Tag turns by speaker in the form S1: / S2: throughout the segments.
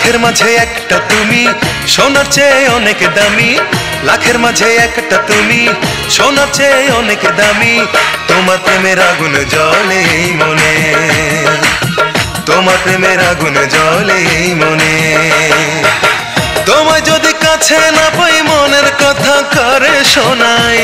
S1: লাখের মাঝে একটা তুমি, সোনার চেয়ে অনেক দামি। লাখের মাঝে একটা তুমি, সোনার চেয়ে অনেক দামি। তোমার প্রেমের আগুন জ্বলে এই মনে, তোমার প্রেমের আগুন জ্বলে এই মনে। তোমায় যদি কাছে না পাই মনের কথা কারে শোনাই,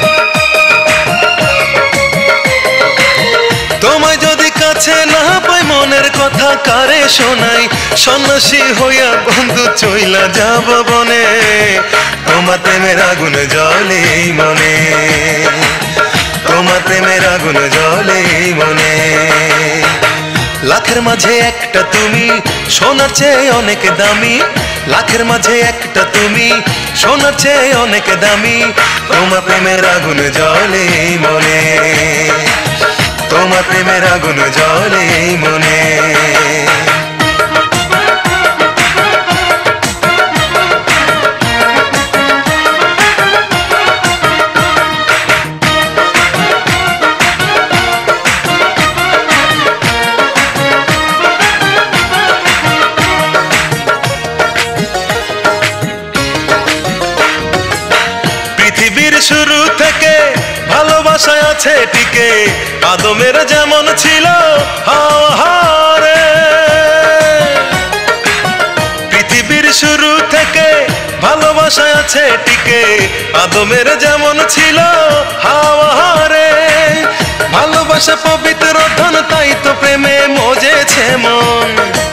S1: তোমায় যদি কাছে না পাই মনের কথা কারে শোনাই। সন্ন্যাসী হইয়া বন্ধু চইলা যাব বনে, তোমার প্রেমের আগুন জ্বলে এই মনে, তোমার প্রেমের আগুন জ্বলে এই মনে। লাখের মাঝে একটা তুমি, সোনার চেয়ে অনেক দামি। লাখের মাঝে একটা তুমি, সোনার চেয়ে অনেক দামি। তোমার প্রেমের আগুন জ্বলে এই মনে, তোমার প্রেমের আগুন জ্বলে এই মনে। পৃথিবীর শুরু থেকে ভালোবাসায় আছে টিকে, আদমের যেমন ছিল হাওয়ারে। পৃথিবীর শুরু থেকে ভালোবাসায় আছে টিকে, আদমের যেমন ছিল হাওয়ারে। ভালোবাসা পবিত্র ধন, তাই তো প্রেমে মজেছে মন।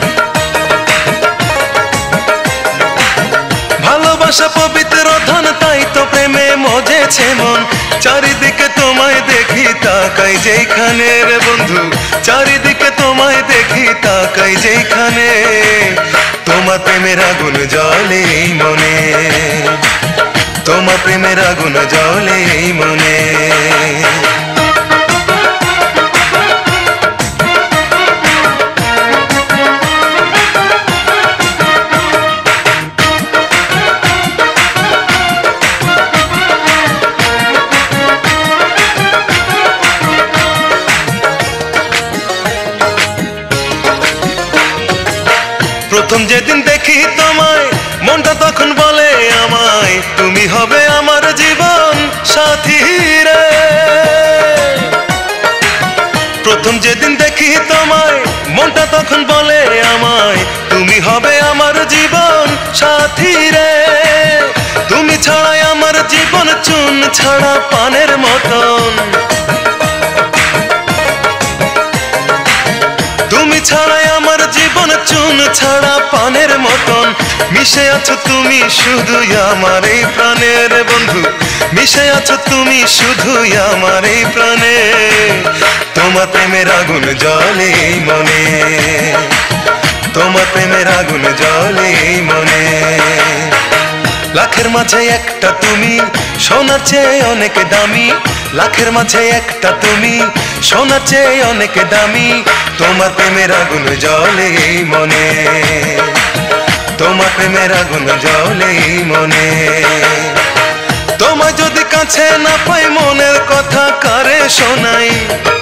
S1: ভালোবাসা পবিত্র ধন, তাই তো প্রেমে মজেছে মন। চারিদিকে তোমায় দেখি তাকাই যেখানে রে বন্ধু, চারিদিকে তোমায় দেখি তাকাই যেখানে। তোমার প্রেমের আগুন জ্বলে এই মনে, তোমার প্রেমের আগুন জ্বলে এই মনে। প্রথম যেদিন দেখি তোমায় মনটা তখন বলে আমায়, তুমি হবে আমার জীবন সাথী রে। প্রথম যেদিন দেখি তোমায় মনটা তখন বলে আমায়, তুমি হবে আমার জীবন সাথী রে। তুমি ছাড়াই আমার জীবন চুন ছাড়া পানের মতন, তুমি ছাড়াই আমার জীবন চুন ছাড়া পানের মতন। মিশে আছো তুমি শুধুই আমার এই প্রাণের বন্ধু, মিশে আছো তুমি শুধুই আমার এই প্রাণে। তোমার প্রেমের আগুন জ্বলে এই মনে, তোমার প্রেমের আগুন জ্বলে এই মনে। লাখের মাঝে একটা তুমি, সোনার চেয়ে অনেক দামি। লাখের মাঝে একটা তুমি, সোনার চেয়ে অনেক দামি। তোমার প্রেমের আগুন জ্বলে এই মনে, তোমার প্রেমের আগুন জ্বলে এই মনে। তোমায় যদি কাছে না পাই মনের কথা কারে শোনাই,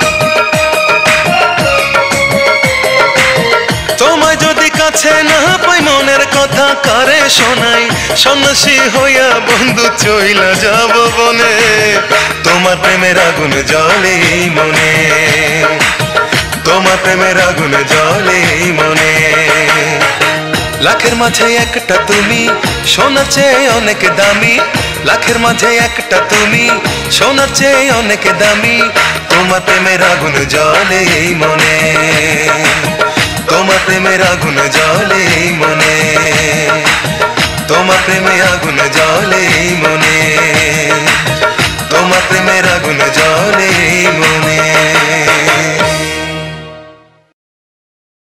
S1: তোমায় যদি কাছে না পাই মনের কথা কারে শোনাই। সন্ন্যাসী হইয়া বন্ধু চইলা যাব বনে, তোমার প্রেমের আগুন জ্বলে এই মনে, তোমার প্রেমের আগুন জ্বলে এই মনে। লাখের মাঝে একটা তুমি, সোনার চেয়ে অনেক দামি। লাখের মাঝে একটা তুমি, সোনার চেয়ে অনেক দামি। তোমার প্রেমের আগুন জ্বলে এই মনে, তোমার প্রেমের আগুন জ্বলে এই মনে, তোমার প্রেমে আগুন জ্বলে এই মনে, তোমার প্রেমের আগুন জ্বলে এই মনে।